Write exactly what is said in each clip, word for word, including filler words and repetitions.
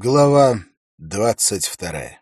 Глава двадцать вторая.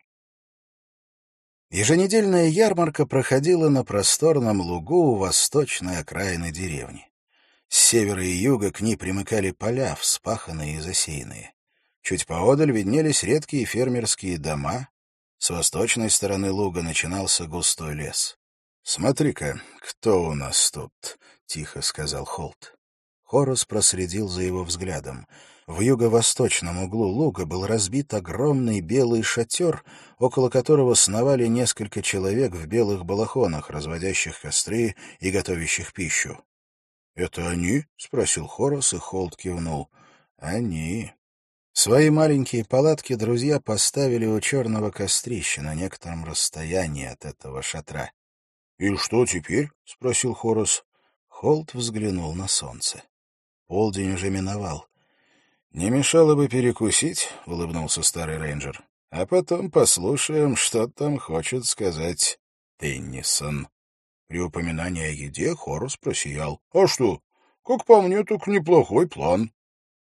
Еженедельная ярмарка проходила на просторном лугу у восточной окраины деревни. С севера и юга к ней примыкали поля, вспаханные и засеянные. Чуть поодаль виднелись редкие фермерские дома. С восточной стороны луга начинался густой лес. — Смотри-ка, кто у нас тут? — тихо сказал Холт. Хорас проследил за его взглядом. В юго-восточном углу луга был разбит огромный белый шатер, около которого сновали несколько человек в белых балахонах, разводящих костры и готовящих пищу. — Это они? — спросил Хорас, и Холт кивнул. — Они. Свои маленькие палатки друзья поставили у черного кострища на некотором расстоянии от этого шатра. — И что теперь? — спросил Хорас. Холт взглянул на солнце. Полдень уже миновал. — Не мешало бы перекусить, — улыбнулся старый рейнджер. — А потом послушаем, что там хочет сказать Теннисон. При упоминании о еде Хорас просиял. — А что? Как по мне, так неплохой план.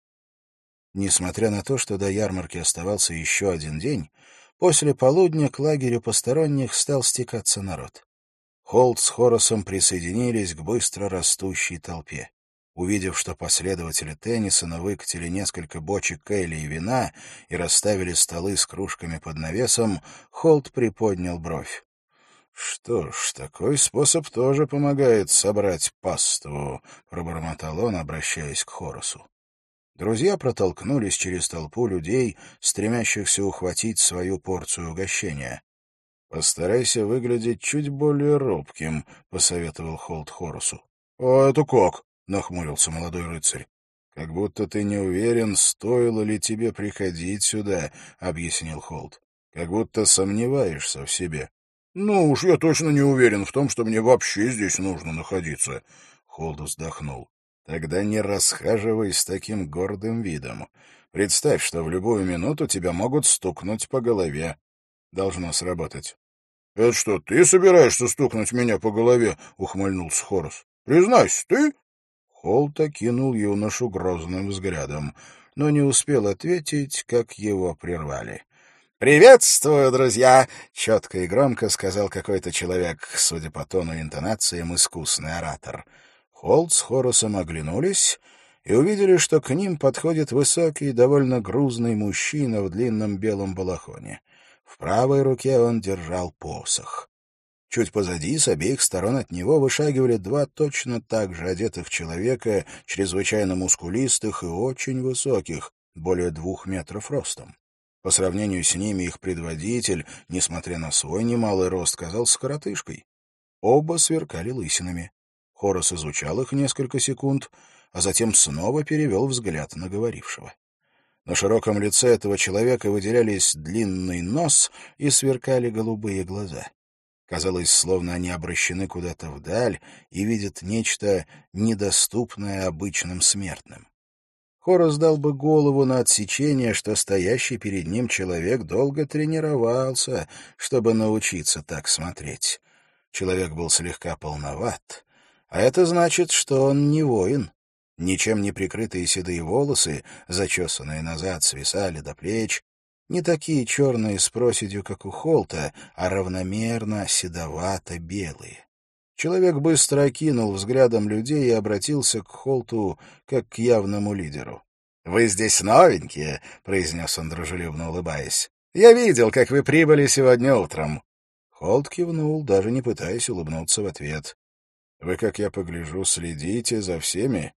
Несмотря на то, что до ярмарки оставался еще один день, после полудня к лагерю посторонних стал стекаться народ. Холт с Хорасом присоединились к быстро растущей толпе. Увидев, что последователи Теннисона выкатили несколько бочек эля и вина и расставили столы с кружками под навесом, Холт приподнял бровь. — Что ж, такой способ тоже помогает собрать паству, — пробормотал он, обращаясь к Хорасу. Друзья протолкнулись через толпу людей, стремящихся ухватить свою порцию угощения. — Постарайся выглядеть чуть более робким, — посоветовал Холт Хорасу. — А это как? — нахмурился молодой рыцарь. — Как будто ты не уверен, стоило ли тебе приходить сюда, — объяснил Холт. — Как будто сомневаешься в себе. — Ну уж я точно не уверен в том, что мне вообще здесь нужно находиться. Холт вздохнул. — Тогда не расхаживай с таким гордым видом. Представь, что в любую минуту тебя могут стукнуть по голове. Должно сработать. — Это что, ты собираешься стукнуть меня по голове? — ухмыльнулся Хорас. — Признайся, ты? Холт окинул юношу грозным взглядом, но не успел ответить, как его прервали. «Приветствую, друзья!» — четко и громко сказал какой-то человек, судя по тону и интонациям, искусный оратор. Холт с Хорасом оглянулись и увидели, что к ним подходит высокий, довольно грузный мужчина в длинном белом балахоне. В правой руке он держал посох. Чуть позади, с обеих сторон от него, вышагивали два точно так же одетых человека, чрезвычайно мускулистых и очень высоких, более двух метров ростом. По сравнению с ними их предводитель, несмотря на свой немалый рост, казался коротышкой. Оба сверкали лысинами. Хорас изучал их несколько секунд, а затем снова перевел взгляд на говорившего. На широком лице этого человека выделялись длинный нос и сверкали голубые глаза. Казалось, словно они обращены куда-то вдаль и видят нечто недоступное обычным смертным. Хорас дал бы голову на отсечение, что стоящий перед ним человек долго тренировался, чтобы научиться так смотреть. Человек был слегка полноват, а это значит, что он не воин. Ничем не прикрытые седые волосы, зачесанные назад, свисали до плеч, не такие черные с проседью, как у Холта, а равномерно седовато-белые. Человек быстро окинул взглядом людей и обратился к Холту как к явному лидеру. — Вы здесь новенькие, — произнес он, дружелюбно улыбаясь. — Я видел, как вы прибыли сегодня утром. Холт кивнул, даже не пытаясь улыбнуться в ответ. — Вы, как я погляжу, следите за всеми?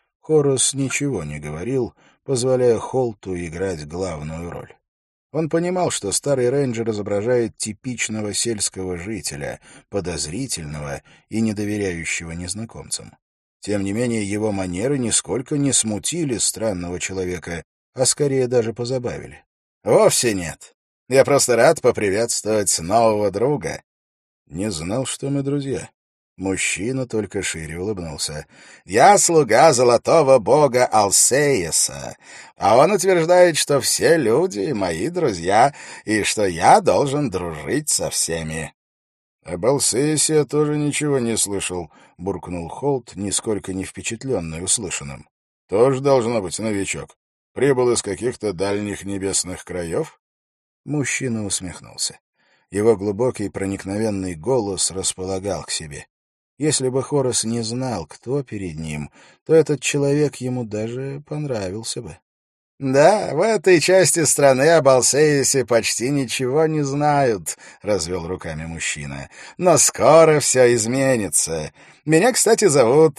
Хорас ничего не говорил, позволяя Холту играть главную роль. Он понимал, что старый рейнджер изображает типичного сельского жителя, подозрительного и недоверяющего незнакомцам. Тем не менее, его манеры нисколько не смутили странного человека, а скорее даже позабавили. — Вовсе нет. Я просто рад поприветствовать нового друга. — Не знал, что мы друзья. Мужчина только шире улыбнулся. «Я слуга золотого бога Алсееса, а он утверждает, что все люди — мои друзья, и что я должен дружить со всеми». «Об Алсеесе я тоже ничего не слышал», — буркнул Холт, нисколько не впечатленный услышанным. «Тоже должно быть новичок. Прибыл из каких-то дальних небесных краев?» Мужчина усмехнулся. Его глубокий проникновенный голос располагал к себе. Если бы Хорос не знал, кто перед ним, то этот человек ему даже понравился бы. «Да, в этой части страны о Балсеисе почти ничего не знают», — развел руками мужчина. «Но скоро все изменится. Меня, кстати, зовут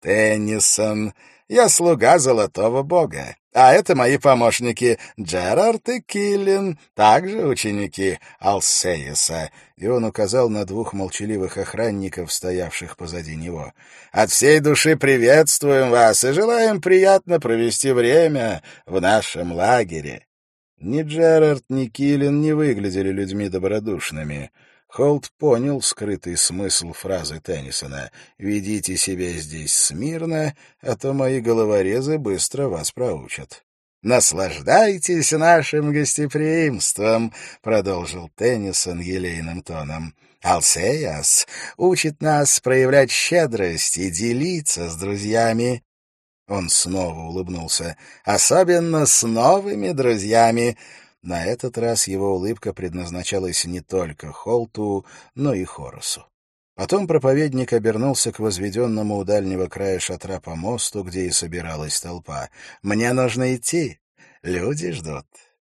Теннисон. Я слуга Золотого Бога. А это мои помощники Джерард и Киллин, также ученики Алсеиса». И он указал на двух молчаливых охранников, стоявших позади него. «От всей души приветствуем вас и желаем приятно провести время в нашем лагере». Ни Джерард, ни Киллин не выглядели людьми добродушными. Холт понял скрытый смысл фразы Теннисона: «Ведите себя здесь смирно, а то мои головорезы быстро вас проучат». «Наслаждайтесь нашим гостеприимством», — продолжил Теннисон елейным тоном. «Алсеяс учит нас проявлять щедрость и делиться с друзьями». Он снова улыбнулся. «Особенно с новыми друзьями». На этот раз его улыбка предназначалась не только Холту, но и Хоросу. Потом проповедник обернулся к возведенному у дальнего края шатра помосту, где и собиралась толпа. «Мне нужно идти. Люди ждут».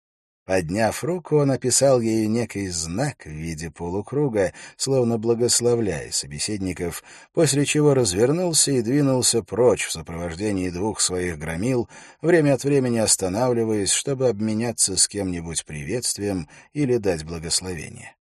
Подняв руку, он описал ею некий знак в виде полукруга, словно благословляя собеседников, после чего развернулся и двинулся прочь в сопровождении двух своих громил, время от времени останавливаясь, чтобы обменяться с кем-нибудь приветствием или дать благословение.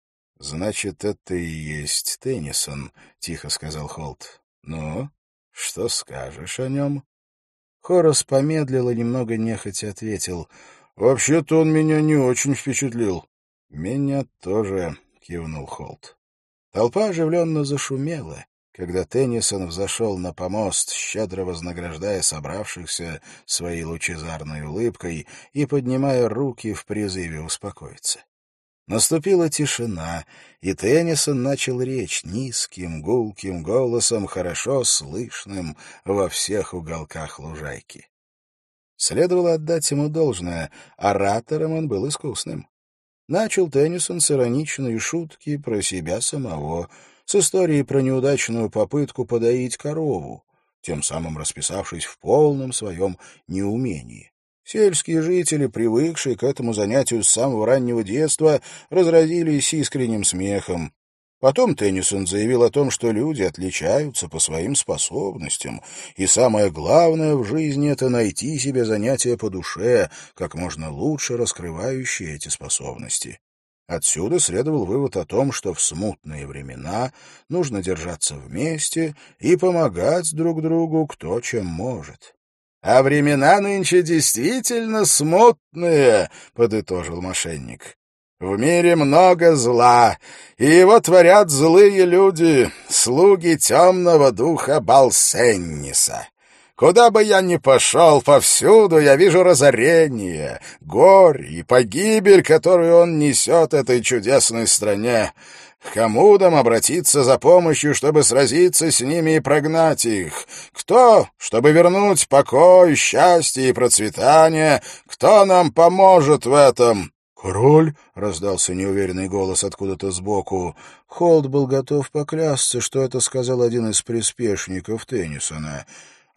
«Значит, это и есть Теннисон», — тихо сказал Холт. «Ну, что скажешь о нем?» Хорос помедлил и немного нехотя ответил: «Вообще-то он меня не очень впечатлил». «Меня тоже», — кивнул Холт. Толпа оживленно зашумела, когда Теннисон взошел на помост, щедро вознаграждая собравшихся своей лучезарной улыбкой и поднимая руки в призыве успокоиться. Наступила тишина, и Теннисон начал речь низким, гулким голосом, хорошо слышным во всех уголках лужайки. Следовало отдать ему должное, оратором он был искусным. Начал Теннисон с ироничной шутки про себя самого, с истории про неудачную попытку подоить корову, тем самым расписавшись в полном своем неумении. Сельские жители, привыкшие к этому занятию с самого раннего детства, разразились искренним смехом. Потом Теннисон заявил о том, что люди отличаются по своим способностям, и самое главное в жизни — это найти себе занятие по душе, как можно лучше раскрывающее эти способности. Отсюда следовал вывод о том, что в смутные времена нужно держаться вместе и помогать друг другу кто чем может. «А времена нынче действительно смутные», — подытожил мошенник. «В мире много зла, и его творят злые люди, слуги темного духа Балсенниса. Куда бы я ни пошел, повсюду я вижу разорение, горе и погибель, которую он несет этой чудесной стране. К кому нам обратиться за помощью, чтобы сразиться с ними и прогнать их? Кто, чтобы вернуть покой, счастье и процветание? Кто нам поможет в этом?» «Король!» — раздался неуверенный голос откуда-то сбоку. Холт был готов поклясться, что это сказал один из приспешников Теннисона.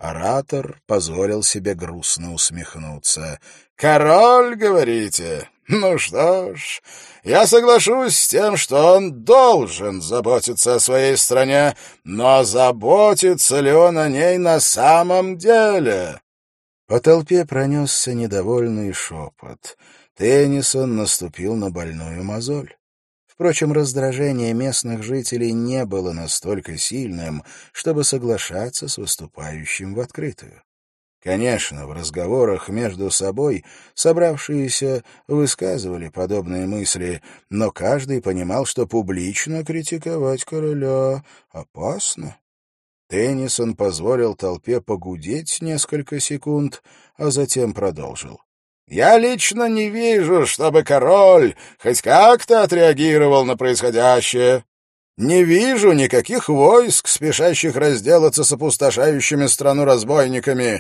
Оратор позволил себе грустно усмехнуться. «Король, говорите? Ну что ж, я соглашусь с тем, что он должен заботиться о своей стране, но заботится ли он о ней на самом деле?» По толпе пронесся недовольный шепот. Теннисон наступил на больную мозоль. Впрочем, раздражение местных жителей не было настолько сильным, чтобы соглашаться с выступающим в открытую. Конечно, в разговорах между собой собравшиеся высказывали подобные мысли, но каждый понимал, что публично критиковать короля опасно. Теннисон позволил толпе погудеть несколько секунд, а затем продолжил. «Я лично не вижу, чтобы король хоть как-то отреагировал на происходящее. Не вижу никаких войск, спешащих разделаться с опустошающими страну разбойниками.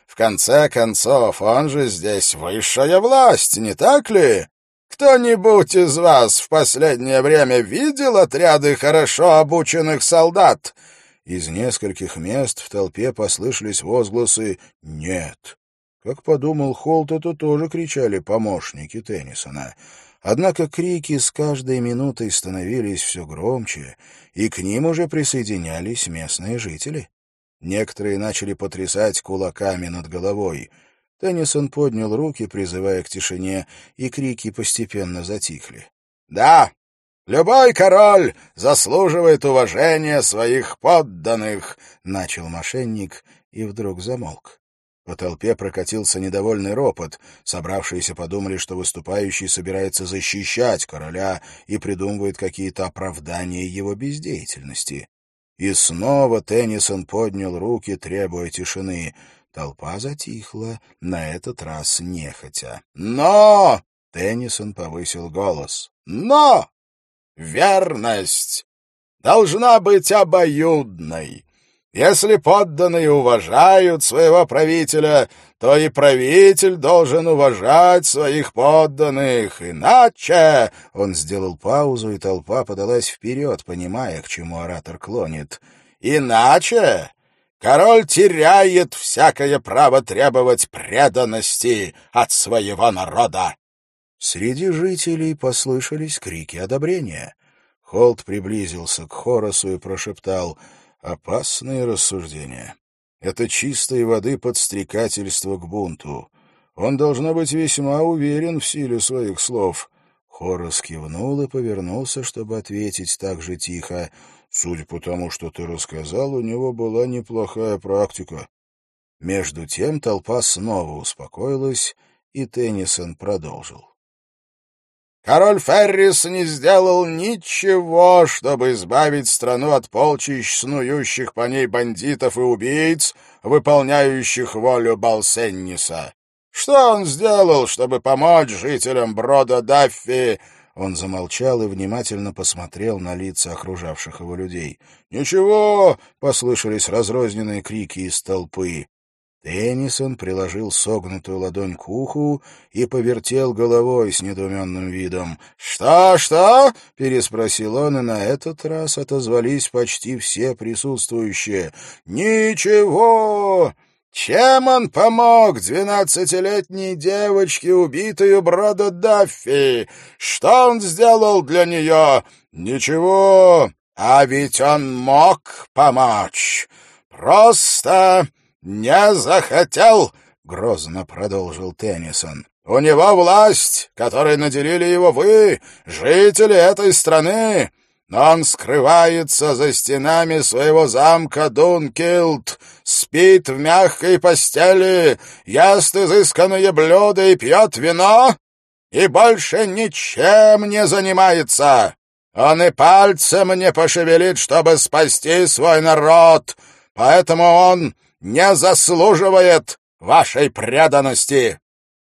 В конце концов, он же здесь высшая власть, не так ли? Кто-нибудь из вас в последнее время видел отряды хорошо обученных солдат?» Из нескольких мест в толпе послышались возгласы «нет». Как подумал Холт, это тоже кричали помощники Теннисона. Однако крики с каждой минутой становились все громче, и к ним уже присоединялись местные жители. Некоторые начали потрясать кулаками над головой. Теннисон поднял руки, призывая к тишине, и крики постепенно затихли. «Да, любой король заслуживает уважения своих подданных», — начал мошенник и вдруг замолк. По толпе прокатился недовольный ропот. Собравшиеся подумали, что выступающий собирается защищать короля и придумывает какие-то оправдания его бездеятельности. И снова Теннисон поднял руки, требуя тишины. Толпа затихла, на этот раз нехотя. «Но!» — Теннисон повысил голос. «Но! Верность должна быть обоюдной. Если подданные уважают своего правителя, то и правитель должен уважать своих подданных. Иначе...» Он сделал паузу, и толпа подалась вперед, понимая, к чему оратор клонит. «Иначе король теряет всякое право требовать преданности от своего народа». Среди жителей послышались крики одобрения. Холт приблизился к Хорасу и прошептал: «Опасные рассуждения. Это чистой воды подстрекательство к бунту. Он, должно быть, весьма уверен в силе своих слов». Хорас кивнул и повернулся, чтобы ответить так же тихо: «Судя по тому, что ты рассказал, у него была неплохая практика». Между тем толпа снова успокоилась, и Теннисон продолжил. «Король Феррис не сделал ничего, чтобы избавить страну от полчищ снующих по ней бандитов и убийц, выполняющих волю Балсенниса. Что он сделал, чтобы помочь жителям Брода Даффи?» Он замолчал и внимательно посмотрел на лица окружавших его людей. «Ничего!» — послышались разрозненные крики из толпы. Теннисон приложил согнутую ладонь к уху и повертел головой с недоуменным видом. «Что, что?» — переспросил он, и на этот раз отозвались почти все присутствующие. «Ничего! Чем он помог двенадцатилетней девочке, убитой у Брода Даффи? Что он сделал для нее? Ничего! А ведь он мог помочь! Просто... не захотел!» — грозно продолжил Теннисон. «У него власть, которой наделили его вы, жители этой страны, но он скрывается за стенами своего замка Дункилд, спит в мягкой постели, ест изысканные блюда и пьет вино, и больше ничем не занимается. Он и пальцем не пошевелит, чтобы спасти свой народ, поэтому он не заслуживает вашей преданности».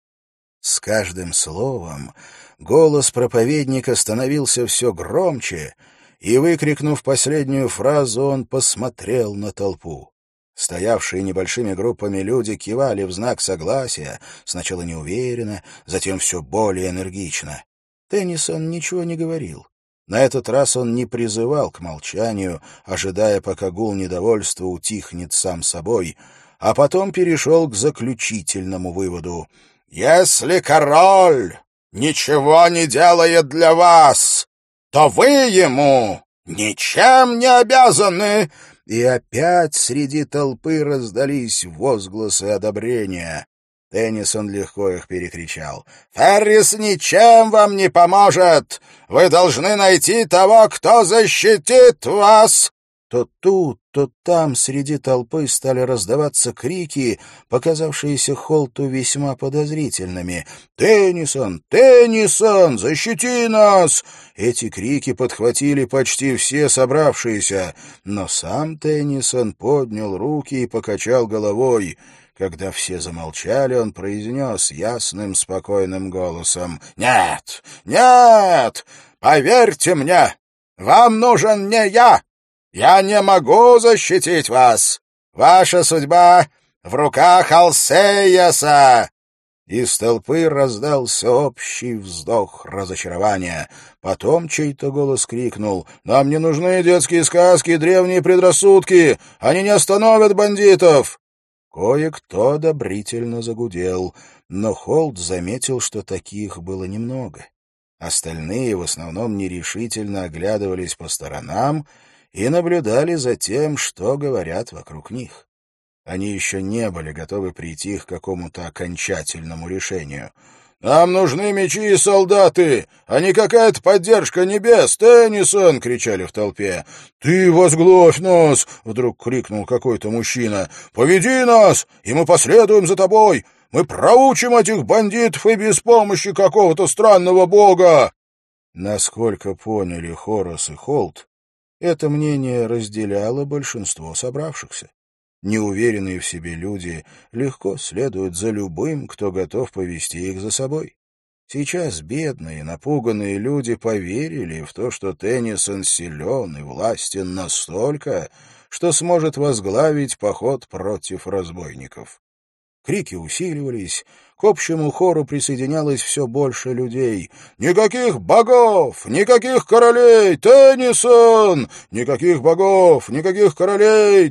С каждым словом голос проповедника становился все громче, и, выкрикнув последнюю фразу, он посмотрел на толпу. Стоявшие небольшими группами люди кивали в знак согласия, сначала неуверенно, затем все более энергично. Теннисон ничего не говорил. На этот раз он не призывал к молчанию, ожидая, пока гул недовольства утихнет сам собой, а потом перешел к заключительному выводу. «Если король ничего не делает для вас, то вы ему ничем не обязаны!» И опять среди толпы раздались возгласы одобрения. Теннисон легко их перекричал. «Феррис ничем вам не поможет! Вы должны найти того, кто защитит вас!» То тут, то там среди толпы стали раздаваться крики, показавшиеся Холту весьма подозрительными. «Теннисон! Теннисон! Защити нас!» Эти крики подхватили почти все собравшиеся, но сам Теннисон поднял руки и покачал головой. Когда все замолчали, он произнес ясным, спокойным голосом: «Нет! Нет! Поверьте мне! Вам нужен не я! Я не могу защитить вас! Ваша судьба в руках Алсеяса!» Из толпы раздался общий вздох разочарования. Потом чей-то голос крикнул: «Нам не нужны детские сказки и древние предрассудки! Они не остановят бандитов!» Кое-кто одобрительно загудел, но Холт заметил, что таких было немного. Остальные в основном нерешительно оглядывались по сторонам и наблюдали за тем, что говорят вокруг них. Они еще не были готовы прийти к какому-то окончательному решению. «Нам нужны мечи и солдаты, а не какая-то поддержка небес, Теннисон!» — кричали в толпе. «Ты возглавь нас!» — вдруг крикнул какой-то мужчина. «Поведи нас, и мы последуем за тобой! Мы проучим этих бандитов и без помощи какого-то странного бога!» Насколько поняли Хорас и Холт, это мнение разделяло большинство собравшихся. Неуверенные в себе люди легко следуют за любым, кто готов повести их за собой. Сейчас бедные, напуганные люди поверили в то, что Теннисон силен и властен настолько, что сможет возглавить поход против разбойников. Крики усиливались, к общему хору присоединялось все больше людей. «Никаких богов! Никаких королей! Теннисон! Никаких богов! Никаких королей!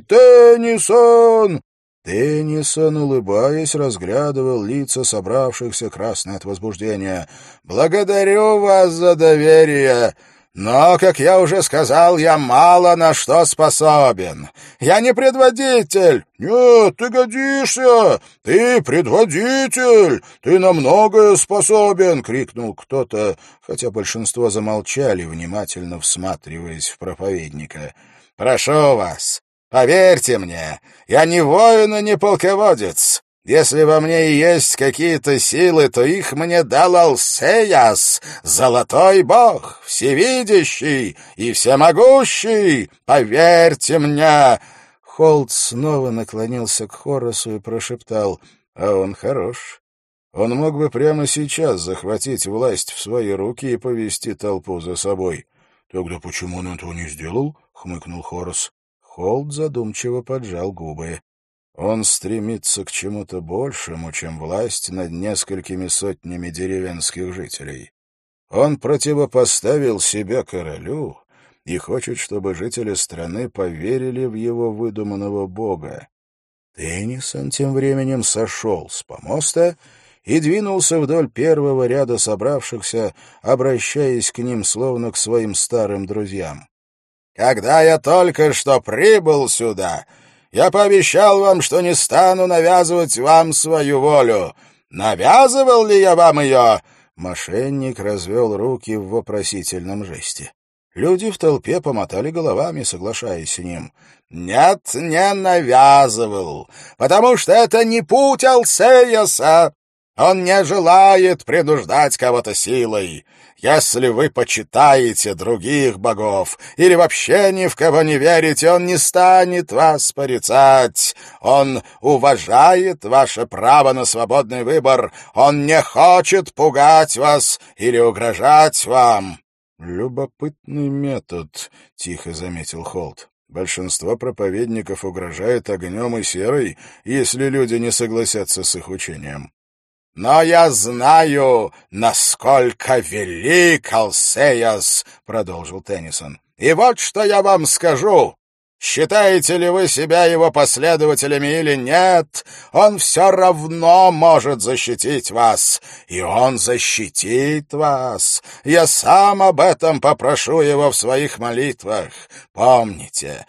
Теннисон!» Теннисон, улыбаясь, разглядывал лица собравшихся, красные от возбуждения. «Благодарю вас за доверие! Но, как я уже сказал, я мало на что способен. Я не предводитель. Нет, ты годишься. Ты предводитель. Ты на многое способен, — крикнул кто-то, хотя большинство замолчали, внимательно всматриваясь в проповедника. Прошу вас, поверьте мне, я не воин и не полководец. Если во мне и есть какие-то силы, то их мне дал Алсеяс, золотой бог, всевидящий и всемогущий. Поверьте мне!» Холт снова наклонился к Хорасу и прошептал: «А он хорош. Он мог бы прямо сейчас захватить власть в свои руки и повести толпу за собой». «Тогда почему он этого не сделал?» — хмыкнул Хорас. Холт задумчиво поджал губы. Он стремится к чему-то большему, чем власть над несколькими сотнями деревенских жителей. Он противопоставил себя королю и хочет, чтобы жители страны поверили в его выдуманного бога. Теннисон тем временем сошел с помоста и двинулся вдоль первого ряда собравшихся, обращаясь к ним словно к своим старым друзьям. «Когда я только что прибыл сюда, я пообещал вам, что не стану навязывать вам свою волю. Навязывал ли я вам ее?» Мошенник развел руки в вопросительном жесте. Люди в толпе помотали головами, соглашаясь с ним. «Нет, не навязывал, потому что это не путь Алсеяса. Он не желает принуждать кого-то силой. Если вы почитаете других богов или вообще ни в кого не верите, он не станет вас порицать. Он уважает ваше право на свободный выбор. Он не хочет пугать вас или угрожать вам». «Любопытный метод», — тихо заметил Холт. «Большинство проповедников угрожает огнем и серой, если люди не согласятся с их учением». «Но я знаю, насколько велик Алсеяс», — продолжил Теннисон. «И вот что я вам скажу. Считаете ли вы себя его последователями или нет, он все равно может защитить вас. И он защитит вас. Я сам об этом попрошу его в своих молитвах. Помните,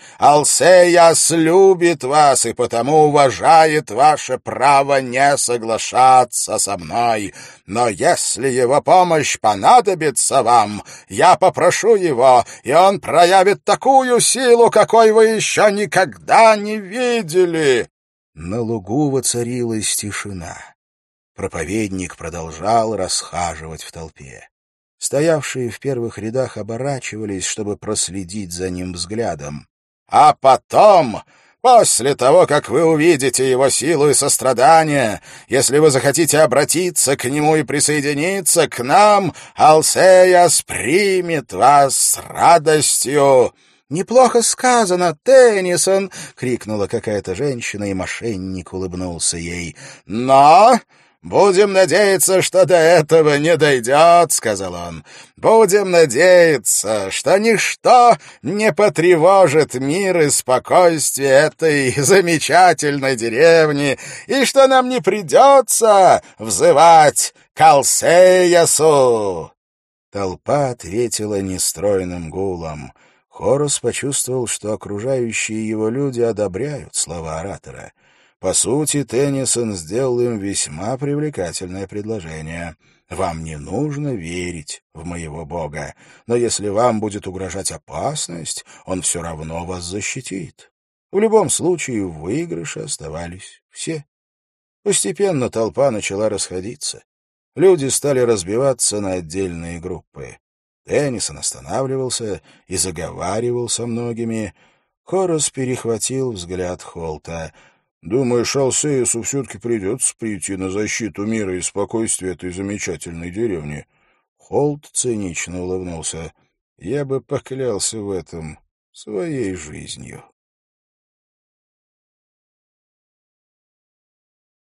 Алсеяс любит вас и потому уважает ваше право не соглашаться со мной. Но если его помощь понадобится вам, я попрошу его, и он проявит такую силу, какой вы еще никогда не видели». На лугу воцарилась тишина. Проповедник продолжал расхаживать в толпе. Стоявшие в первых рядах оборачивались, чтобы проследить за ним взглядом. «А потом, после того, как вы увидите его силу и сострадание, если вы захотите обратиться к нему и присоединиться к нам, Алсеяс примет вас с радостью. «Неплохо сказано, Теннисон!» — крикнула какая-то женщина, и мошенник улыбнулся ей. «Но будем надеяться, что до этого не дойдет», — сказал он. «Будем надеяться, что ничто не потревожит мир и спокойствие этой замечательной деревни, и что нам не придется взывать к Алсеясу». Толпа ответила нестройным гулом. Хорус почувствовал, что окружающие его люди одобряют слова оратора. По сути, Теннисон сделал им весьма привлекательное предложение. «Вам не нужно верить в моего бога, но если вам будет угрожать опасность, он все равно вас защитит». В любом случае, в выигрыше оставались все. Постепенно толпа начала расходиться. Люди стали разбиваться на отдельные группы. Теннисон останавливался и заговаривал со многими. Хорус перехватил взгляд Холта. «Думаешь, Алсеюсу все-таки придется прийти на защиту мира и спокойствия этой замечательной деревни?» Холт цинично улыбнулся. «Я бы поклялся в этом своей жизнью».